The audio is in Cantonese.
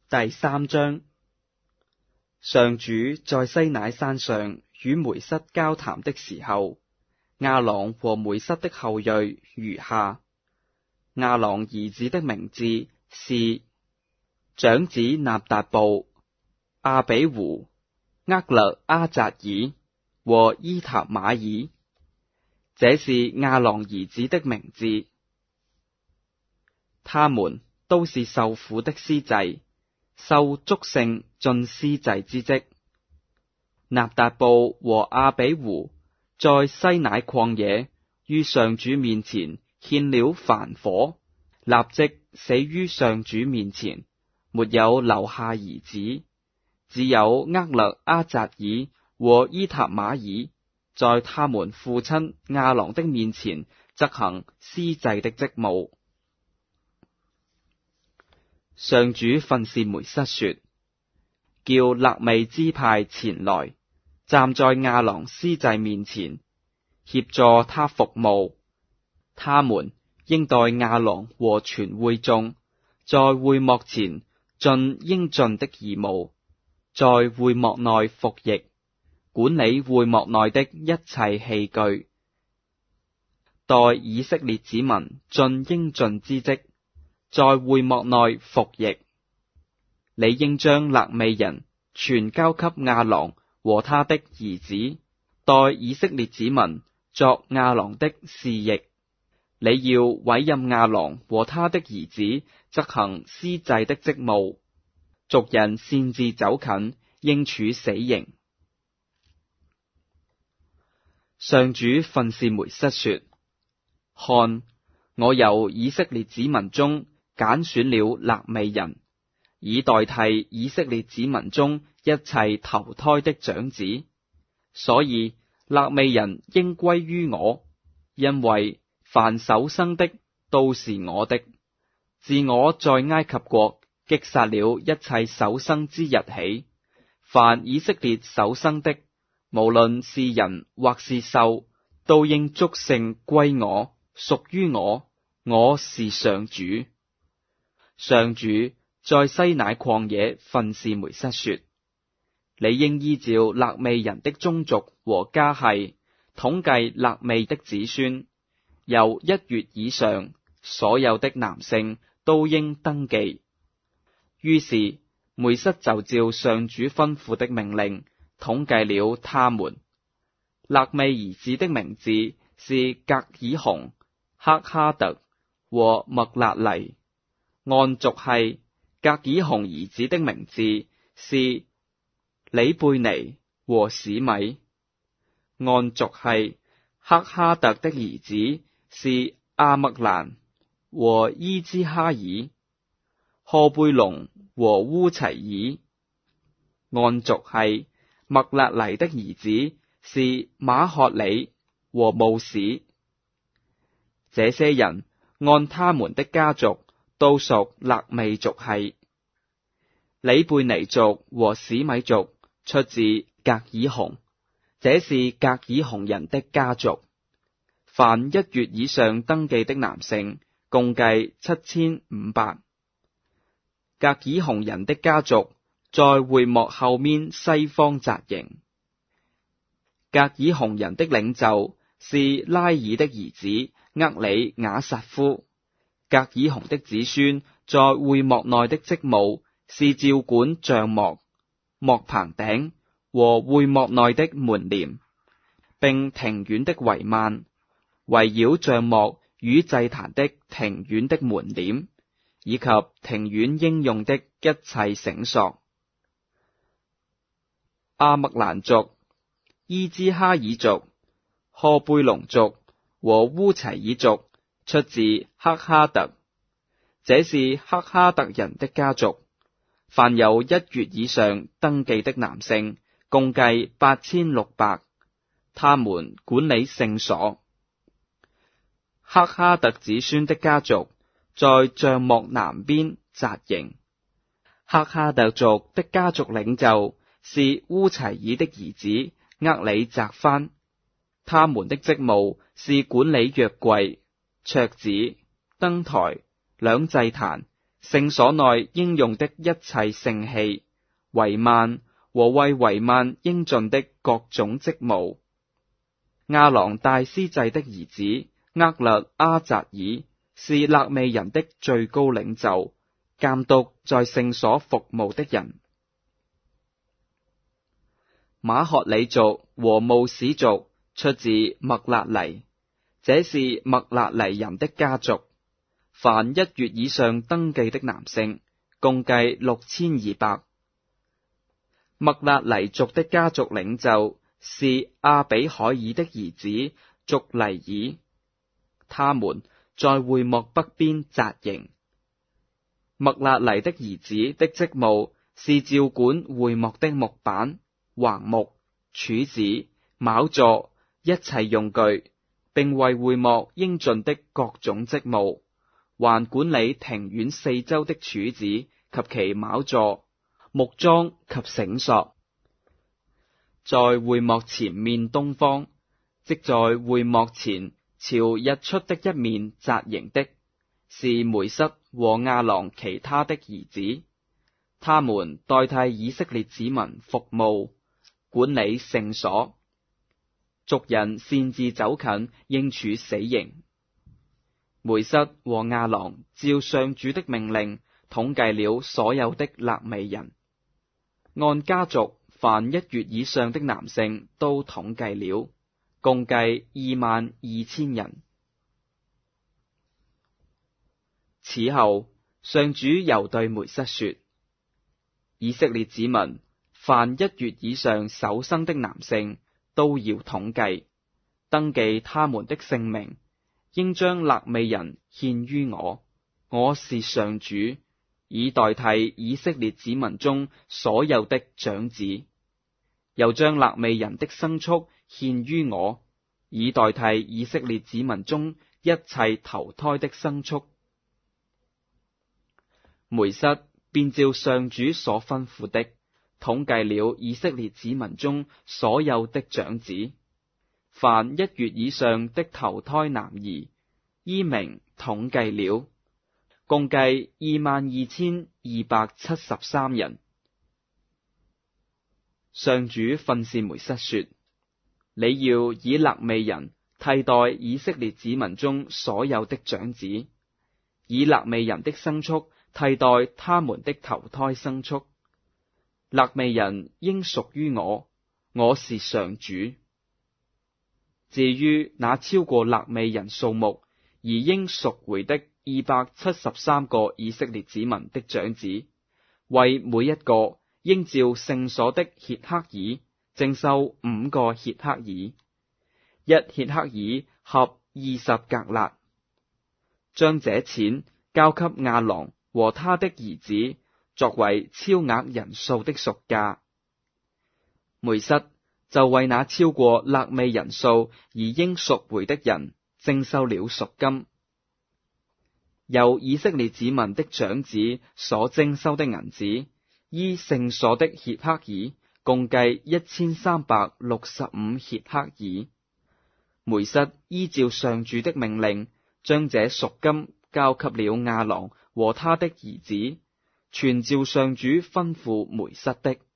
第3章。上主在西乃山上與梅瑟交談的時候，亞郎和梅瑟的後裔如下：亞郎兒子的名字是長子納達布、亞比胡、厄勒阿匝爾和伊塔瑪爾。這是亞郎兒子的名字，他們都是受苦的司祭，受祝聖盡司祭之職。納達布和亞比胡在西乃曠野於上主面前獻了燔火，立即死於上主面前，沒有留下兒子，只有厄勒阿匝爾和伊塔瑪爾在他們父親亞郎的面前執行司祭的職務。上主訓示梅瑟說：叫肋未支派前來，站在亞郎司祭面前，協助他服務。他們應代亞郎和全會眾在會幕前盡應盡的義務，在會幕內服役，管理會幕內的一切器具，代以色列子民盡應盡之職，在會幕內服役。你應將肋未人全交給亞郎和他的兒子，代以色列子民作亞郎的侍役。你要委任亞郎和他的兒子執行司祭的職務，族人擅自走近，應處死刑。上主訓示梅瑟說：看，我由以色列子民中揀選了肋未人，以代替以色列子民中一切頭胎的長子，所以肋未人應歸於我，因為凡首生的都是我的。自我在埃及國擊殺了一切首生之日起，凡以色列首生的，無論是人或是獸，都應祝聖歸我，屬於我。我是上主。上主在西乃曠野訓示梅瑟說：你應依照肋未人的宗族和家系，統計肋未的子孫，由1月以上，所有的男性都應登記。於是梅瑟就照上主吩咐的命令，統計了他們。肋未兒子的名字是革爾雄、赫哈特和麥勒黎。按族系，革爾雄兒子的名字是里貝尼和史米。按族系，赫哈特的兒子是亞麥蘭和伊支哈爾、賀貝龍和烏齊爾。按族系，麥勒黎的兒子是馬曷里和慕史。這些人按他們的家族都屬肋未族系。里貝尼族和史米族出自革爾雄，這是革爾雄人的家族。凡1月以上登記的男性，共計7500。革爾雄人的家族在會幕後面西方紮營。革爾雄人的領袖是拉爾的兒子厄里雅撒夫。革爾雄的子孫在會幕內的職務是照管帳幕、幕棚頂和會幕內的門簾，並庭院的帷幔，圍繞帳幕與祭壇的庭院的門簾，以及庭院應用的一切繩索。亞麥蘭族、伊支哈爾族、賀貝龍族和烏齊爾族出自赫哈特，這是赫哈特人的家族。凡有1月以上登記的男性，共計8600，他們管理聖所。赫哈特子孫的家族在帳幕南邊紮營。赫哈特族的家族領袖是烏齊爾的兒子厄里澤番，他們的職務是管理約櫃、桌子、燈臺、兩祭壇、 聖所內應用的一切聖器、帷幔和為帷幔應盡的各種職務。亞郎大司祭的兒子厄勒阿匝爾是肋未人的最高領袖，監督在聖所服務的人。馬曷里族和慕史族出自麥勒黎，這是麥勒黎人的家族。凡1月以上登記的男性，共計6200。麥勒黎族的家族領袖是阿比海爾的兒子族黎爾，他們在會幕北邊紮營。麥勒黎的兒子的職務是照管會幕的木板、橫木、柱子、卯座、一切用具，並為會幕應盡的各種職務，還管理庭院四周的柱子及其卯座、木樁及繩索。在會幕前面東方，即在會幕前朝日出的一面紮營的，是梅瑟和亞郎其他的兒子，他們代替以色列子民服務，管理聖所。族人擅自走近，應處死刑。梅瑟和亞郎照上主的命令統計了所有的肋未人，按家族凡1月以上的男性都統計了，共計22000人。此後，上主又對梅瑟說：以色列子民凡1月以上首生的男性都要統計，登記他們的姓名，應將肋未人獻於我。我是上主，以代替以色列子民中所有的長子，又將肋未人的牲畜獻於我，以代替以色列子民中一切頭胎的牲畜。梅瑟便照上主所吩咐的，統計了以色列子民中所有的長子，凡1月以上的頭胎男兒，依名統計了，共計22273人。上主訓示梅瑟說：你要以肋未人替代以色列子民中所有的長子，以肋未人的牲畜替代他們的頭胎牲畜。肋未人應屬於我，我是上主。至於那超過肋未人數目而應贖回的273個以色列子民的長子，為每一個應照聖所的歇克爾徵收5個歇克爾，一歇克爾合20革勒，將這錢交給亞郎和他的兒子，作為超額人數的贖價。梅瑟就為那超過肋未人數而應贖回的人徵收了贖金。由以色列子民的長子所徵收的銀子，依聖所的歇克爾，共計1365歇克爾。梅瑟依照上主的命令，將這贖金交給了亞郎和他的兒子，全照上主吩咐梅瑟的。